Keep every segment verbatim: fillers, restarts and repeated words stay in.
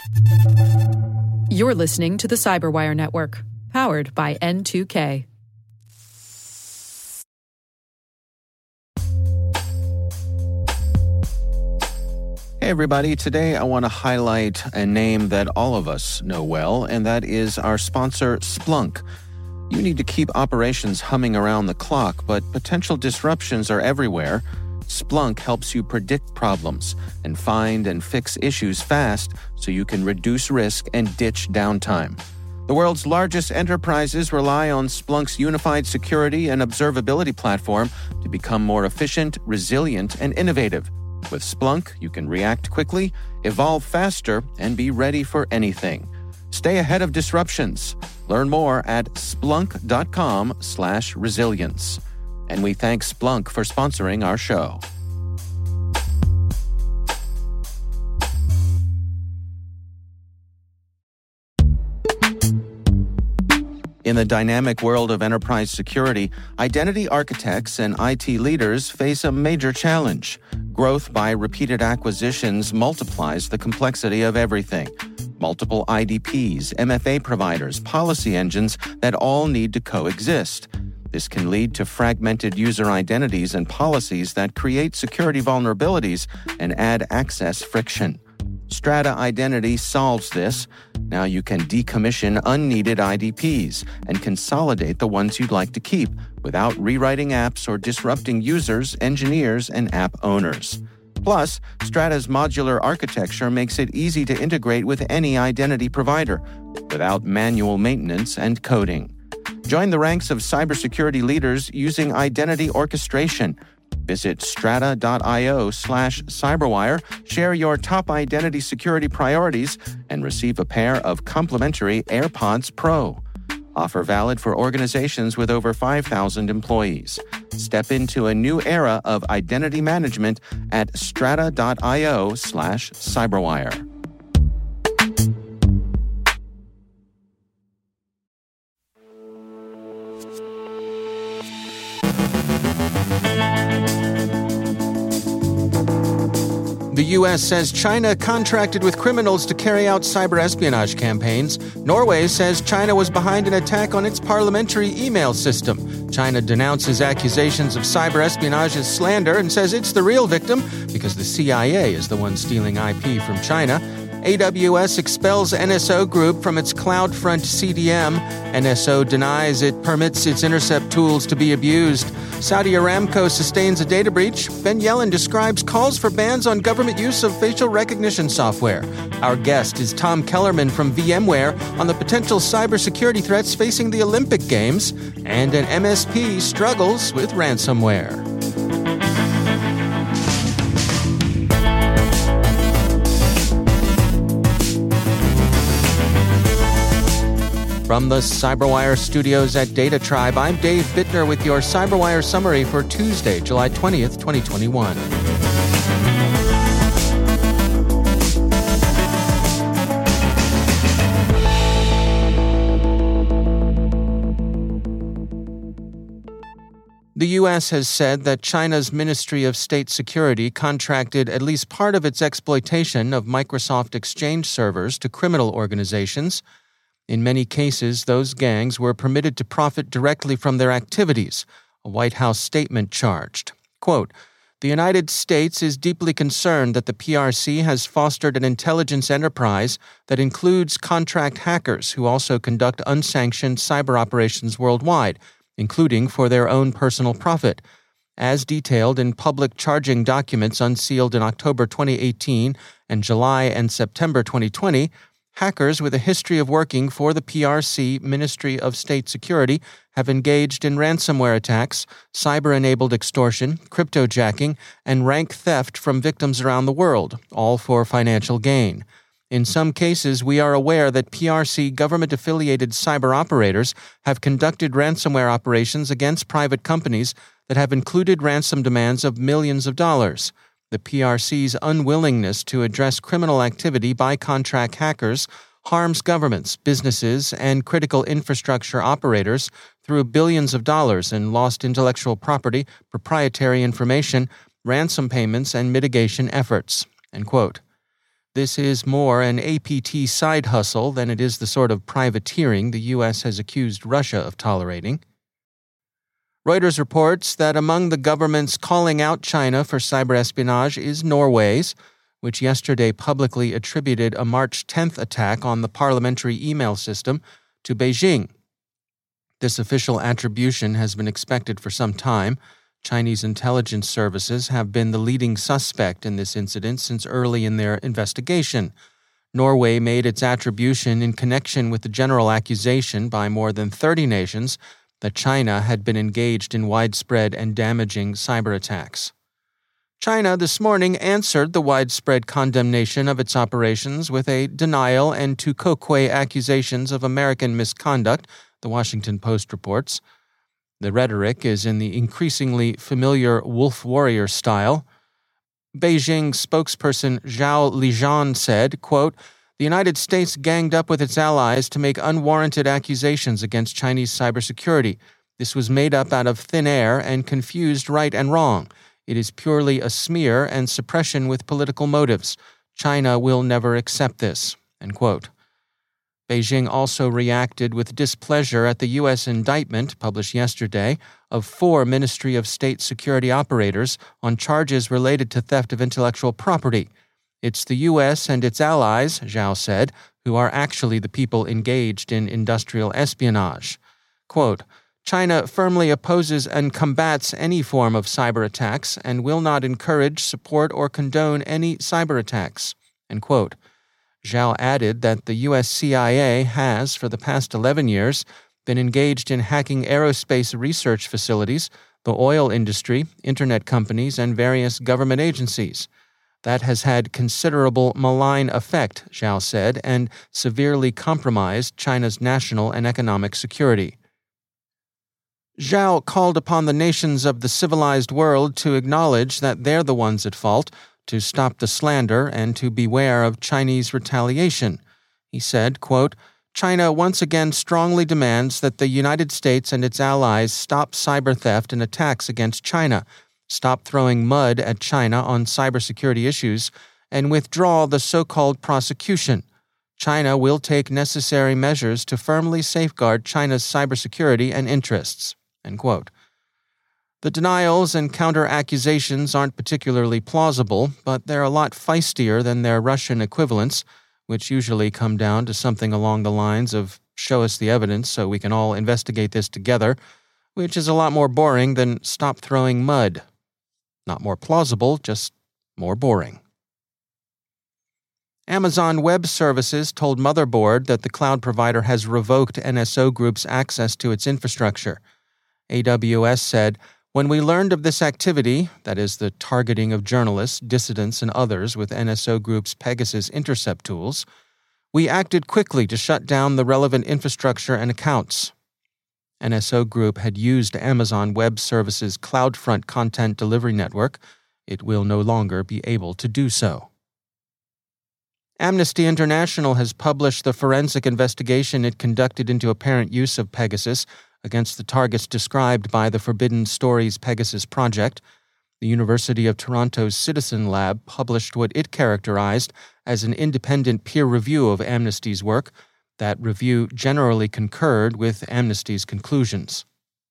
You're listening to the Cyberwire Network, powered by N two K. Hey everybody, today I want to highlight a name that all of us know well, and that is our sponsor, Splunk. You need to keep operations humming around the clock, but potential disruptions are everywhere. Splunk helps you predict problems and find and fix issues fast so you can reduce risk and ditch downtime. The world's largest enterprises rely on Splunk's unified security and observability platform to become more efficient, resilient, and innovative. With Splunk, you can react quickly, evolve faster, and be ready for anything. Stay ahead of disruptions. Learn more at splunk.com slash resilience. And we thank Splunk for sponsoring our show. In the dynamic world of enterprise security, identity architects and I T leaders face a major challenge. Growth by repeated acquisitions multiplies the complexity of everything. Multiple I D Ps, M F A providers, policy engines that all need to coexist. This can lead to fragmented user identities and policies that create security vulnerabilities and add access friction. Strata Identity solves this. Now you can decommission unneeded I D Ps and consolidate the ones you'd like to keep without rewriting apps or disrupting users, engineers, and app owners. Plus, Strata's modular architecture makes it easy to integrate with any identity provider without manual maintenance and coding. Join the ranks of cybersecurity leaders using identity orchestration. Visit strata.io slash cyberwire, share your top identity security priorities, and receive a pair of complimentary AirPods Pro. Offer valid for organizations with over five thousand employees. Step into a new era of identity management at strata.io slash cyberwire. The U S says China contracted with criminals to carry out cyber espionage campaigns. Norway says China was behind an attack on its parliamentary email system. China denounces accusations of cyber espionage as slander and says it's the real victim because the C I A is the one stealing I P from China. A W S expels N S O Group from its CloudFront C D M. N S O denies it permits its intercept tools to be abused. Saudi Aramco sustains a data breach. Ben Yellen describes calls for bans on government use of facial recognition software. Our guest is Tom Kellerman from VMware on the potential cybersecurity threats facing the Olympic Games. And an M S P struggles with ransomware. From the Cyberwire studios at Data Tribe, I'm Dave Bittner with your Cyberwire summary for Tuesday, July twentieth, twenty twenty-one. The U S has said that China's Ministry of State Security contracted at least part of its exploitation of Microsoft Exchange servers to criminal organizations. In many cases, those gangs were permitted to profit directly from their activities, a White House statement charged. Quote, "The United States is deeply concerned that the P R C has fostered an intelligence enterprise that includes contract hackers who also conduct unsanctioned cyber operations worldwide, including for their own personal profit. As detailed in public charging documents unsealed in October twenty eighteen and July and September twenty twenty, hackers with a history of working for the P R C Ministry of State Security have engaged in ransomware attacks, cyber-enabled extortion, cryptojacking, and rank theft from victims around the world, all for financial gain. In some cases, we are aware that P R C government-affiliated cyber operators have conducted ransomware operations against private companies that have included ransom demands of millions of dollars. The P R C's unwillingness to address criminal activity by contract hackers harms governments, businesses, and critical infrastructure operators through billions of dollars in lost intellectual property, proprietary information, ransom payments, and mitigation efforts." End quote. This is more an A P T side hustle than it is the sort of privateering the U S has accused Russia of tolerating. Reuters reports that among the governments calling out China for cyber espionage is Norway's, which yesterday publicly attributed a March tenth attack on the parliamentary email system to Beijing. This official attribution has been expected for some time. Chinese intelligence services have been the leading suspect in this incident since early in their investigation. Norway made its attribution in connection with the general accusation by more than thirty nations that China had been engaged in widespread and damaging cyber attacks. China this morning answered the widespread condemnation of its operations with a denial and tu quoque accusations of American misconduct, the Washington Post reports. The rhetoric is in the increasingly familiar wolf warrior style. Beijing spokesperson Zhao Lijian said, quote, "The United States ganged up with its allies to make unwarranted accusations against Chinese cybersecurity. This was made up out of thin air and confused right and wrong. It is purely a smear and suppression with political motives. China will never accept this," end quote. Beijing also reacted with displeasure at the U S indictment published yesterday of four Ministry of State security operators on charges related to theft of intellectual property. It's the U S and its allies, Zhao said, who are actually the people engaged in industrial espionage. Quote, "China firmly opposes and combats any form of cyber attacks and will not encourage, support, or condone any cyber attacks," end quote. Zhao added that the U S C I A has, for the past eleven years, been engaged in hacking aerospace research facilities, the oil industry, internet companies, and various government agencies. That has had considerable malign effect, Zhao said, and severely compromised China's national and economic security. Zhao called upon the nations of the civilized world to acknowledge that they're the ones at fault, to stop the slander, and to beware of Chinese retaliation. He said, quote, "China once again strongly demands that the United States and its allies stop cyber theft and attacks against China, stop throwing mud at China on cybersecurity issues, and withdraw the so-called prosecution. China will take necessary measures to firmly safeguard China's cybersecurity and interests," end quote. The denials and counter-accusations aren't particularly plausible, but they're a lot feistier than their Russian equivalents, which usually come down to something along the lines of "show us the evidence so we can all investigate this together," which is a lot more boring than "stop throwing mud." Not more plausible, just more boring. Amazon Web Services told Motherboard that the cloud provider has revoked N S O Group's access to its infrastructure. A W S said, "When we learned of this activity, that is the targeting of journalists, dissidents, and others with N S O Group's Pegasus intercept tools, we acted quickly to shut down the relevant infrastructure and accounts." N S O Group had used Amazon Web Services' CloudFront content delivery network. It will no longer be able to do so. Amnesty International has published the forensic investigation it conducted into apparent use of Pegasus against the targets described by the Forbidden Stories Pegasus Project. The University of Toronto's Citizen Lab published what it characterized as an independent peer review of Amnesty's work. That review generally concurred with Amnesty's conclusions.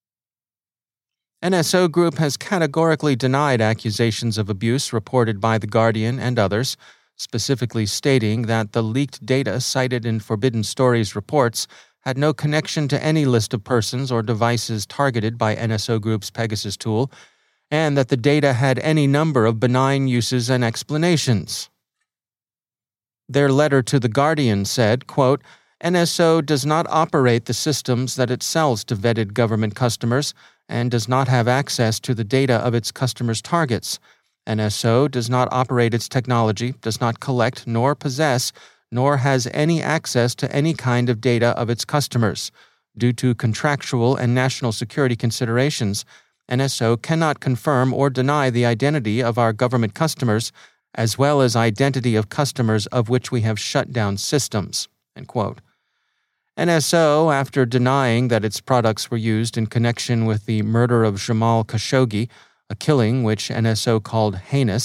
N S O Group has categorically denied accusations of abuse reported by The Guardian and others, specifically stating that the leaked data cited in Forbidden Stories reports had no connection to any list of persons or devices targeted by N S O Group's Pegasus tool, and that the data had any number of benign uses and explanations. Their letter to The Guardian said, quote, "N S O does not operate the systems that it sells to vetted government customers and does not have access to the data of its customers' targets. N S O does not operate its technology, does not collect nor possess nor has any access to any kind of data of its customers. Due to contractual and national security considerations, N S O cannot confirm or deny the identity of our government customers, as well as identity of customers of which we have shut down systems." End quote. N S O, after denying that its products were used in connection with the murder of Jamal Khashoggi, a killing which N S O called heinous,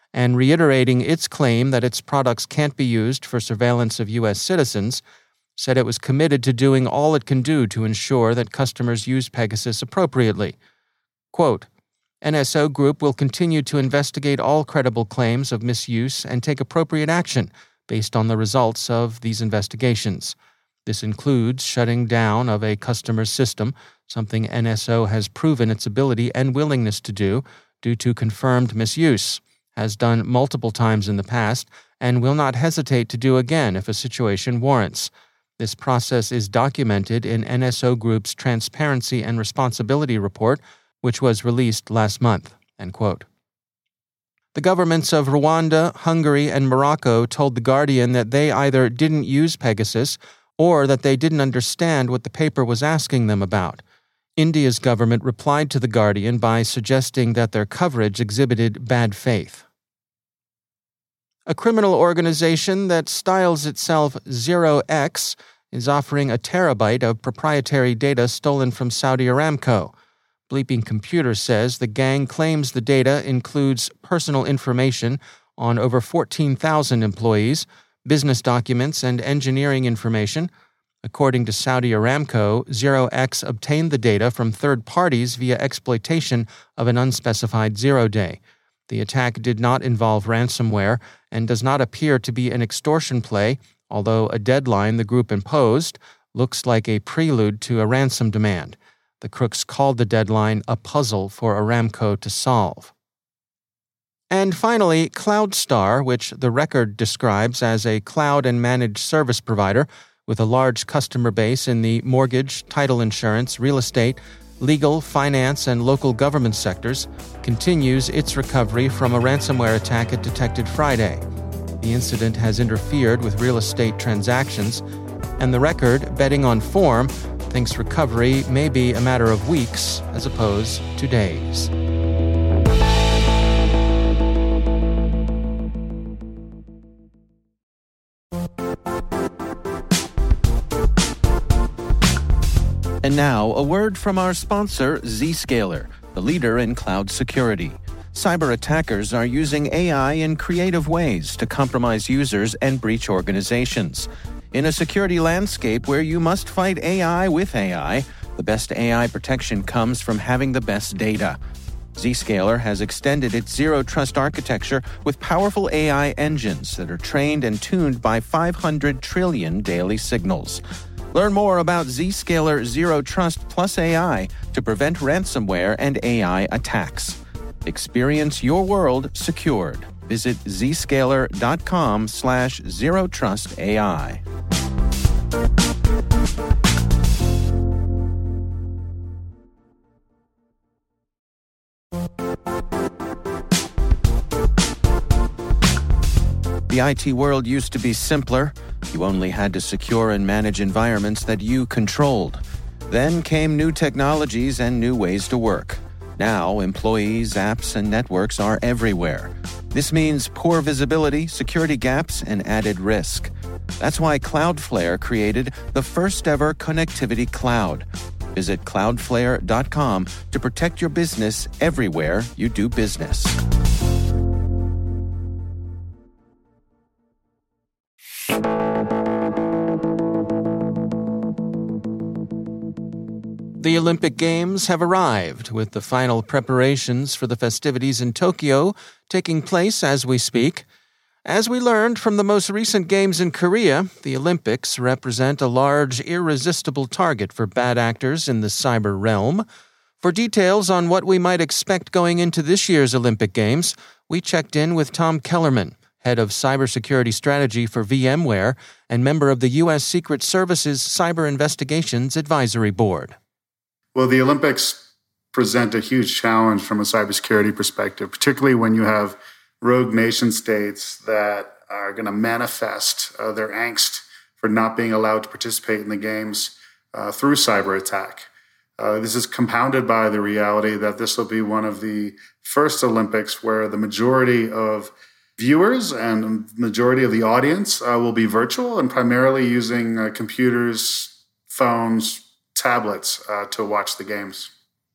and reiterating its claim that its products can't be used for surveillance of U S citizens, said it was committed to doing all it can do to ensure that customers use Pegasus appropriately. Quote, N S O Group will continue to investigate all credible claims of misuse and take appropriate action based on the results of these investigations. This includes shutting down of a customer's system, something N S O has proven its ability and willingness to do due to confirmed misuse, has done multiple times in the past, and will not hesitate to do again if a situation warrants. This process is documented in N S O Group's Transparency and Responsibility Report, which was released last month. End quote. The governments of Rwanda, Hungary, and Morocco told The Guardian that they either didn't use Pegasus or that they didn't understand what the paper was asking them about. India's government replied to The Guardian by suggesting that their coverage exhibited bad faith. A criminal organization that styles itself Zero X is offering a terabyte of proprietary data stolen from Saudi Aramco. Bleeping Computer says the gang claims the data includes personal information on over fourteen thousand employees, business documents, and engineering information. According to Saudi Aramco, Zero X obtained the data from third parties via exploitation of an unspecified zero-day. The attack did not involve ransomware and does not appear to be an extortion play, although a deadline the group imposed looks like a prelude to a ransom demand. The crooks called the deadline a puzzle for Aramco to solve. And finally, CloudStar, which the Record describes as a cloud and managed service provider with a large customer base in the mortgage, title insurance, real estate, legal, finance, and local government sectors, continues its recovery from a ransomware attack it detected Friday. The incident has interfered with real estate transactions, and the Record, betting on form, thinks recovery may be a matter of weeks as opposed to days. And now, a word from our sponsor, Zscaler, the leader in cloud security. Cyber attackers are using A I in creative ways to compromise users and breach organizations. In a security landscape where you must fight A I with A I, the best A I protection comes from having the best data. Zscaler has extended its zero-trust architecture with powerful A I engines that are trained and tuned by five hundred trillion daily signals. Learn more about Zscaler Zero Trust Plus A I to prevent ransomware and A I attacks. Experience your world secured. Visit zscaler.com slash zero trust AI. The I T world used to be simpler. You only had to secure and manage environments that you controlled. Then came new technologies and new ways to work. Now, employees, apps, and networks are everywhere. This means poor visibility, security gaps, and added risk. That's why Cloudflare created the first-ever connectivity cloud. Visit cloudflare dot com to protect your business everywhere you do business. The Olympic Games have arrived, with the final preparations for the festivities in Tokyo taking place as we speak. As we learned from the most recent games in Korea, the Olympics represent a large, irresistible target for bad actors in the cyber realm. For details on what we might expect going into this year's Olympic Games, we checked in with Tom Kellerman, head of cybersecurity strategy for VMware and member of the U S Secret Service's Cyber Investigations Advisory Board. Well, the Olympics present a huge challenge from a cybersecurity perspective, particularly when you have rogue nation states that are going to manifest uh, their angst for not being allowed to participate in the games uh, through cyber attack. Uh, this is compounded by the reality that this will be one of the first Olympics where the majority of viewers and the majority of the audience uh, will be virtual and primarily using uh, computers, phones, tablets uh, to watch the games.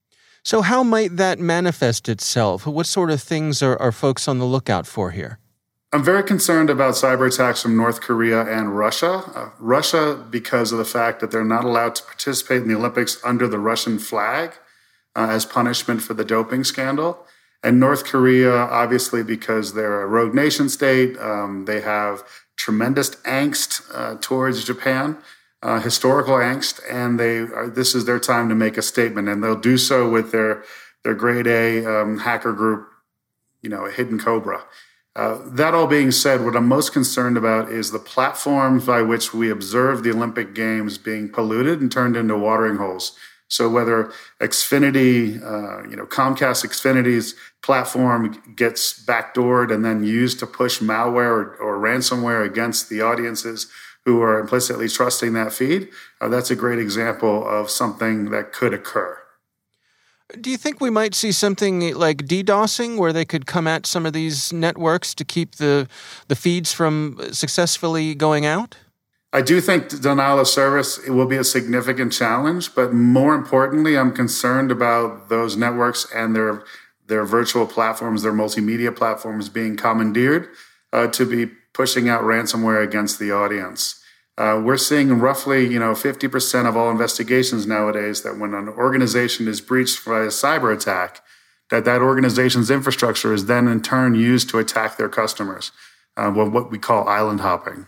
So how might that manifest itself? What sort of things are, are folks on the lookout for here? I'm very concerned about cyber attacks from North Korea and Russia. Uh, Russia, because of the fact that they're not allowed to participate in the Olympics under the Russian flag uh, as punishment for the doping scandal. And North Korea, obviously, because they're a rogue nation state, um, they have tremendous angst uh, towards Japan. Uh, historical angst, and they are, this is their time to make a statement, and they'll do so with their their grade A um, hacker group, you know, a Hidden Cobra. Uh, that all being said, what I'm most concerned about is the platforms by which we observe the Olympic Games being polluted and turned into watering holes. So whether Xfinity, uh, you know, Comcast Xfinity's platform gets backdoored and then used to push malware or, or ransomware against the audiences who are implicitly trusting that feed, uh, that's a great example of something that could occur. Do you think we might see something like DDoSing, where they could come at some of these networks to keep the the feeds from successfully going out? I do think denial of service it will be a significant challenge, but more importantly, I'm concerned about those networks and their their virtual platforms, their multimedia platforms being commandeered uh, to be pushing out ransomware against the audience. Uh, we're seeing roughly, you know, fifty percent of all investigations nowadays that when an organization is breached by a cyber attack, that that organization's infrastructure is then in turn used to attack their customers, uh, what we call island hopping.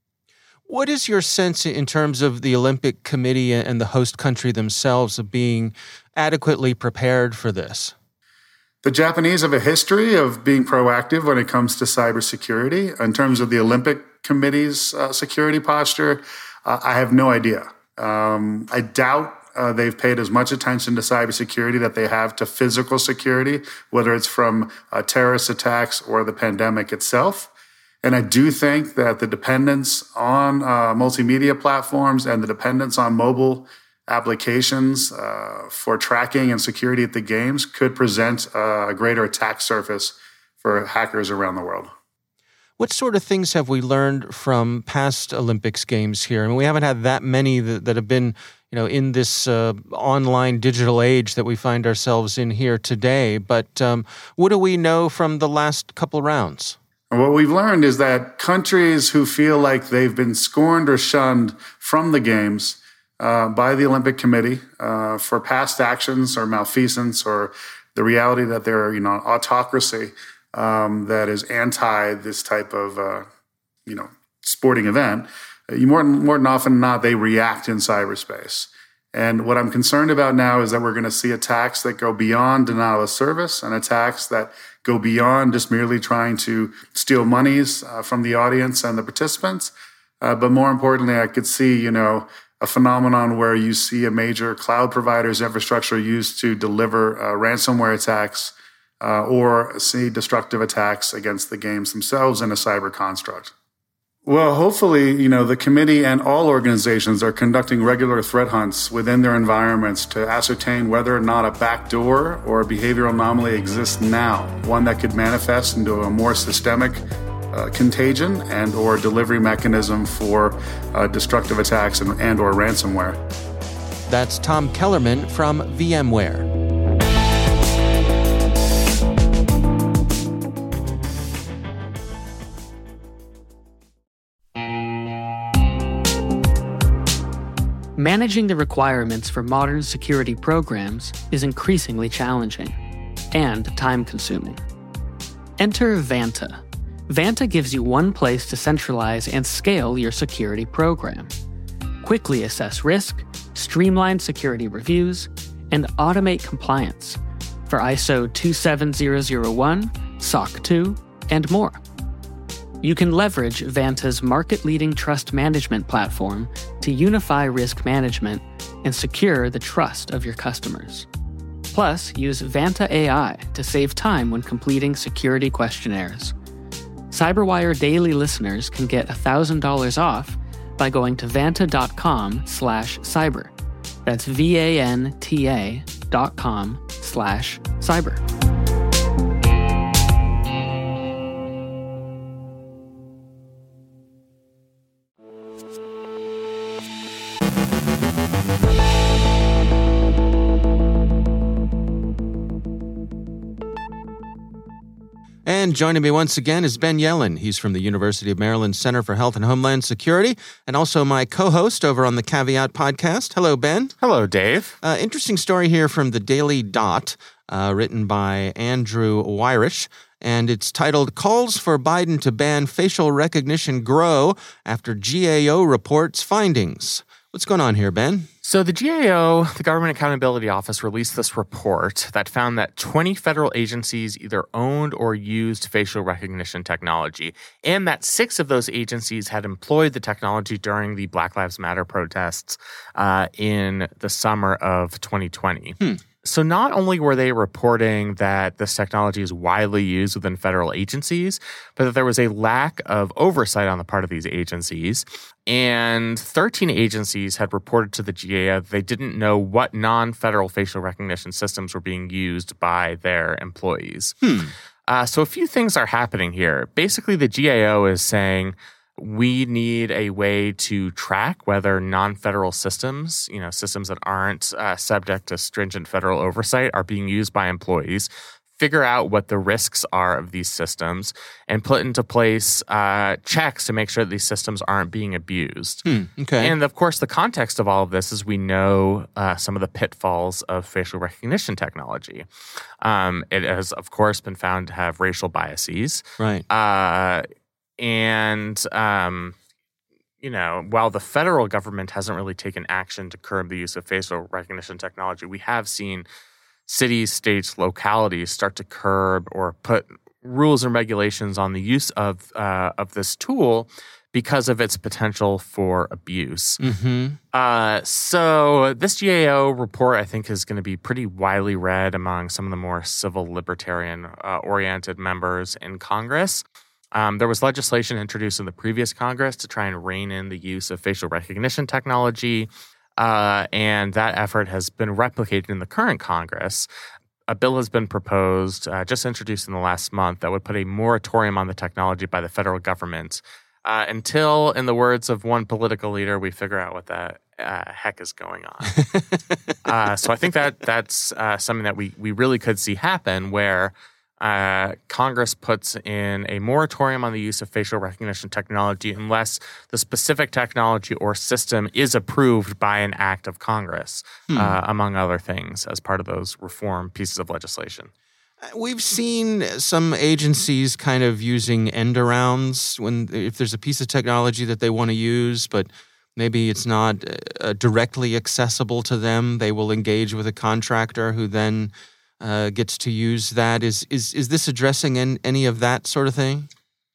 What is your sense in terms of the Olympic Committee and the host country themselves of being adequately prepared for this? The Japanese have a history of being proactive when it comes to cybersecurity. In terms of the Olympic Committee's uh, security posture, uh, I have no idea. Um, I doubt uh, they've paid as much attention to cybersecurity that they have to physical security, whether it's from uh, terrorist attacks or the pandemic itself. And I do think that the dependence on uh, multimedia platforms and the dependence on mobile applications uh, for tracking and security at the games could present uh, a greater attack surface for hackers around the world. What sort of things have we learned from past Olympics games here? I mean, we haven't had that many that, that have been, you know, in this uh, online digital age that we find ourselves in here today. But um, what do we know from the last couple rounds? And what we've learned is that countries who feel like they've been scorned or shunned from the games uh, by the Olympic Committee uh, for past actions or malfeasance or the reality that they're, you know, autocracy um, that is anti this type of, uh, you know, sporting event, you more, more than often than not, they react in cyberspace. And what I'm concerned about now is that we're going to see attacks that go beyond denial of service and attacks that go beyond just merely trying to steal monies uh, from the audience and the participants. Uh, but more importantly, I could see, you know, a phenomenon where you see a major cloud provider's infrastructure used to deliver uh, ransomware attacks uh, or see destructive attacks against the games themselves in a cyber construct. Well, hopefully, you know, the committee and all organizations are conducting regular threat hunts within their environments to ascertain whether or not a backdoor or a behavioral anomaly exists now, one that could manifest into a more systemic uh, contagion and or delivery mechanism for uh, destructive attacks and, and or ransomware. That's Tom Kellerman from VMware. Managing the requirements for modern security programs is increasingly challenging and time-consuming. Enter Vanta. Vanta gives you one place to centralize and scale your security program. Quickly assess risk, streamline security reviews, and automate compliance for I S O two seven zero zero one, S O C two, and more. You can leverage Vanta's market-leading trust management platform to unify risk management and secure the trust of your customers. Plus, use Vanta A I to save time when completing security questionnaires. CyberWire Daily listeners can get one thousand dollars off by going to vanta.com slash cyber. That's V-A-N-T-A dot com slash cyber. And joining me once again is Ben Yelin. He's from the University of Maryland Center for Health and Homeland Security, and also my co-host over on the Caveat podcast. Hello, Ben. Hello, Dave. Uh, interesting story here from the Daily Dot, uh, written by Andrew Weirish, and it's titled, Calls for Biden to Ban Facial Recognition Grow After G A O Reports Findings. What's going on here, Ben? So the G A O, the Government Accountability Office, released this report that found that twenty federal agencies either owned or used facial recognition technology, and that six of those agencies had employed the technology during the Black Lives Matter protests uh, in the summer of twenty twenty. Hmm. So not only were they reporting that this technology is widely used within federal agencies, but that there was a lack of oversight on the part of these agencies. And thirteen agencies had reported to the G A O that they didn't know what non-federal facial recognition systems were being used by their employees. Hmm. Uh, so a few things are happening here. Basically, the G A O is saying, we need a way to track whether non-federal systems, you know, systems that aren't uh, subject to stringent federal oversight, are being used by employees, figure out what the risks are of these systems, and put into place uh, checks to make sure that these systems aren't being abused. Hmm, okay. And, of course, the context of all of this is we know uh, some of the pitfalls of facial recognition technology. Um, it has, of course, been found to have racial biases. Right. Uh And, um, you know, while the federal government hasn't really taken action to curb the use of facial recognition technology, we have seen cities, states, localities start to curb or put rules and regulations on the use of uh, of this tool because of its potential for abuse. Mm-hmm. Uh, so this G A O report, I think, is going to be pretty widely read among some of the more civil libertarian-oriented uh, members in Congress. Um, there was legislation introduced in the previous Congress to try and rein in the use of facial recognition technology, uh, and that effort has been replicated in the current Congress. A bill has been proposed, uh, just introduced in the last month, that would put a moratorium on the technology by the federal government uh, until, in the words of one political leader, we figure out what the uh, heck is going on. uh, so I think that that's uh, something that we we really could see happen, where Uh, Congress puts in a moratorium on the use of facial recognition technology unless the specific technology or system is approved by an act of Congress, hmm. uh, among other things, as part of those reform pieces of legislation. We've seen some agencies kind of using end-arounds when if there's a piece of technology that they want to use, but maybe it's not uh, directly accessible to them. They will engage with a contractor who then Uh, gets to use that. Is is is this addressing in, any of that sort of thing?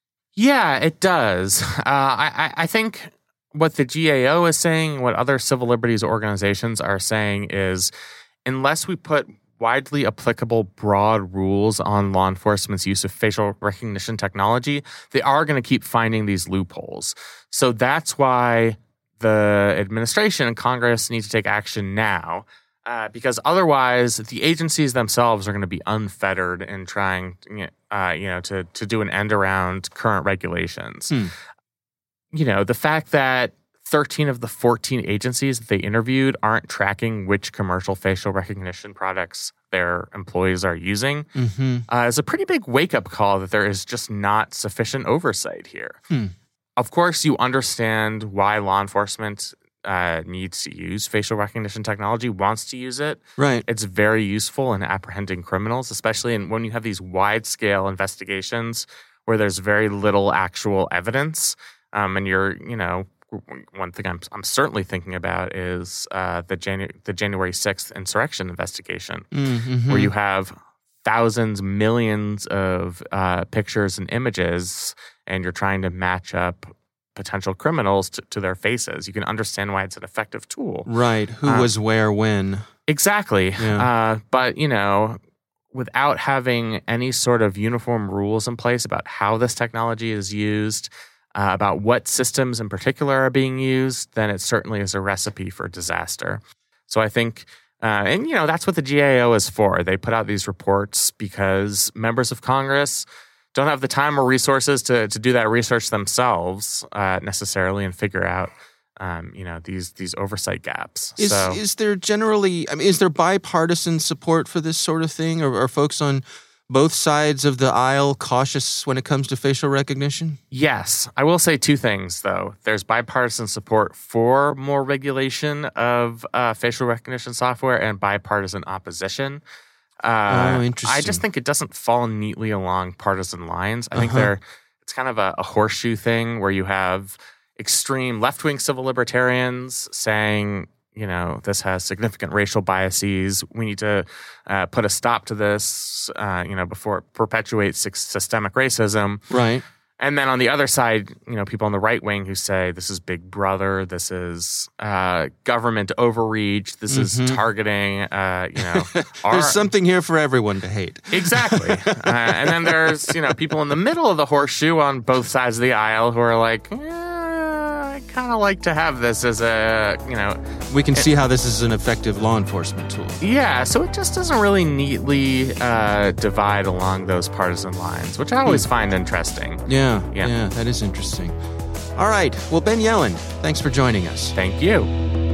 Yeah, it does. Uh, I, I think what the G A O is saying, what other civil liberties organizations are saying is, unless we put widely applicable broad rules on law enforcement's use of facial recognition technology, they are going to keep finding these loopholes. So that's why the administration and Congress need to take action now. Uh, because otherwise, the agencies themselves are going to be unfettered in trying, uh, you know, to to do an end around current regulations. Hmm. You know, the fact that thirteen of the fourteen agencies that they interviewed aren't tracking which commercial facial recognition products their employees are using mm-hmm. uh, is a pretty big wake up call that there is just not sufficient oversight here. Hmm. Of course, you understand why law enforcement Uh, needs to use facial recognition technology, wants to use it. Right. It's very useful in apprehending criminals, especially in, when you have these wide-scale investigations where there's very little actual evidence. Um, and you're, you know, one thing I'm, I'm certainly thinking about is uh, the, Janu- the January sixth insurrection investigation, mm-hmm. where you have thousands, millions of uh, pictures and images, and you're trying to match up potential criminals to, to their faces. You can understand why it's an effective tool. Right. Who um, was where when. Exactly. Yeah. Uh, but, you know, without having any sort of uniform rules in place about how this technology is used, uh, about what systems in particular are being used, then it certainly is a recipe for disaster. So I think, uh, and, you know, that's what the G A O is for. They put out these reports because members of Congress don't have the time or resources to to do that research themselves uh, necessarily and figure out, um, you know, these these oversight gaps. Is so, is there generally, I mean, is there bipartisan support for this sort of thing, or are folks on both sides of the aisle cautious when it comes to facial recognition? Yes. I will say two things, though. There's bipartisan support for more regulation of uh, facial recognition software and bipartisan opposition. Uh, oh, interesting. I just think it doesn't fall neatly along partisan lines. I think Uh-huh. they're it's kind of a, a horseshoe thing where you have extreme left-wing civil libertarians saying, you know, this has significant racial biases. We need to uh, put a stop to this, uh, you know, before it perpetuates systemic racism. Right. And then on the other side, you know, people on the right wing who say this is Big Brother, this is uh, government overreach, this Mm-hmm. is targeting, uh, you know. our, There's something here for everyone to hate. Exactly. uh, and then there's, you know, people in the middle of the horseshoe on both sides of the aisle who are like, eh, I kind of like to have this as a, you know. We can see how this is an effective law enforcement tool. Yeah, so it just doesn't really neatly uh, divide along those partisan lines, which I always find interesting. Yeah, Yeah. yeah, that is interesting. All right. Well, Ben Yelin, thanks for joining us. Thank you.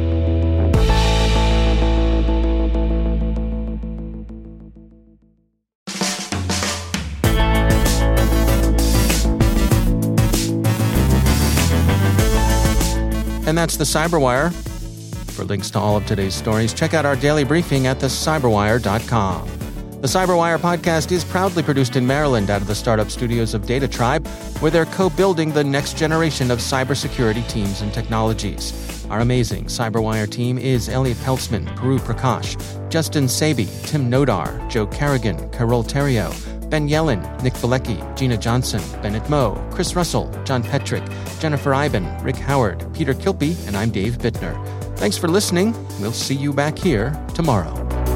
And that's the Cyberwire. For links to all of today's stories, check out our daily briefing at the cyberwire dot com. The Cyberwire podcast is proudly produced in Maryland out of the startup studios of Data Tribe, where they're co-building the next generation of cybersecurity teams and technologies. Our amazing Cyberwire team is Elliot Peltzman, Puru Prakash, Justin Sabi, Tim Nodar, Joe Carrigan, Carol Terrio, Ben Yelin, Nick Valecki, Gina Johnson, Bennett Moe, Chris Russell, John Petrick, Jennifer Iben, Rick Howard, Peter Kilpie, and I'm Dave Bittner. Thanks for listening. We'll see you back here tomorrow.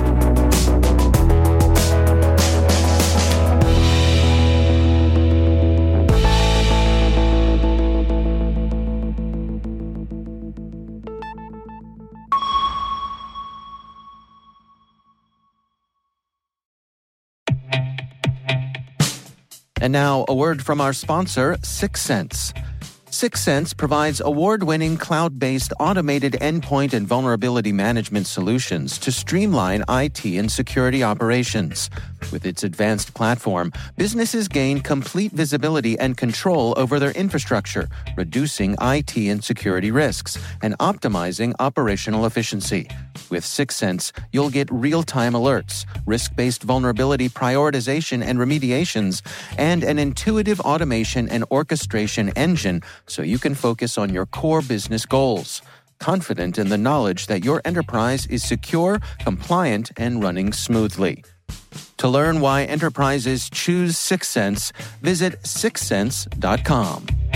And now, a word from our sponsor, Six Sense. Six Sense provides award-winning cloud-based automated endpoint and vulnerability management solutions to streamline I T and security operations. With its advanced platform, businesses gain complete visibility and control over their infrastructure, reducing I T and security risks and optimizing operational efficiency. With Six Sense, you'll get real-time alerts, risk-based vulnerability prioritization and remediations, and an intuitive automation and orchestration engine so you can focus on your core business goals. Confident in the knowledge that your enterprise is secure, compliant, and running smoothly. To learn why enterprises choose Six Sense, visit six sense dot com.